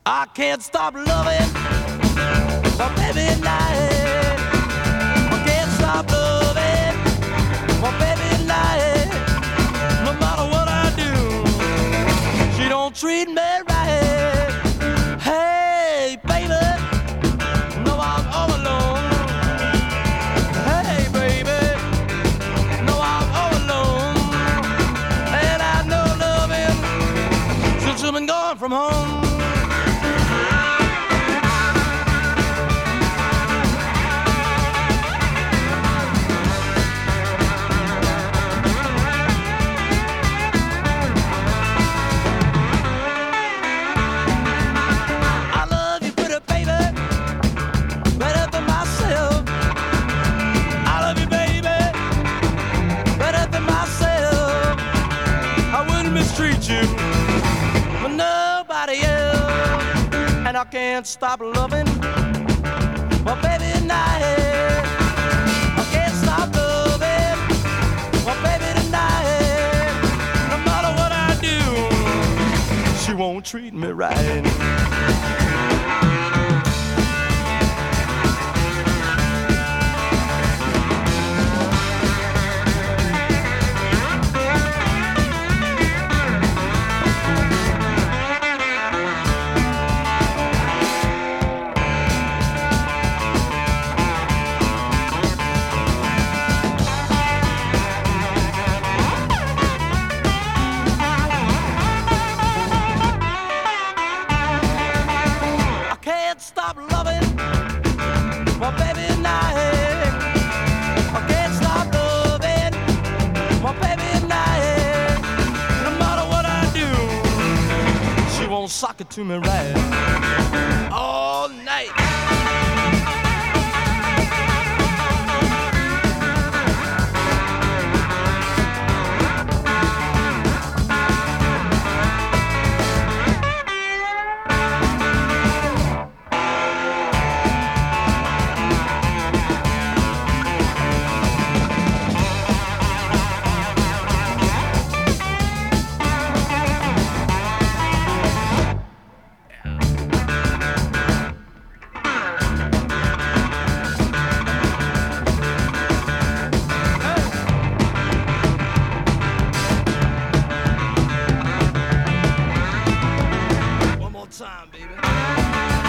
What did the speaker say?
I can't stop loving my baby night. I can't stop loving my baby night. No matter what I do, she don't treat me right. Hey, baby, no, I'm all alone. Hey, baby, no, I'm all alone. And I know loving since you've been gone from home. I can't stop loving my baby tonight. I can't stop loving my baby tonight. No matter what I do, she won't treat me right. Stop loving my baby tonight. I can't stop loving my baby tonight. No matter what I do, she won't sock it to me right all night. Time, baby.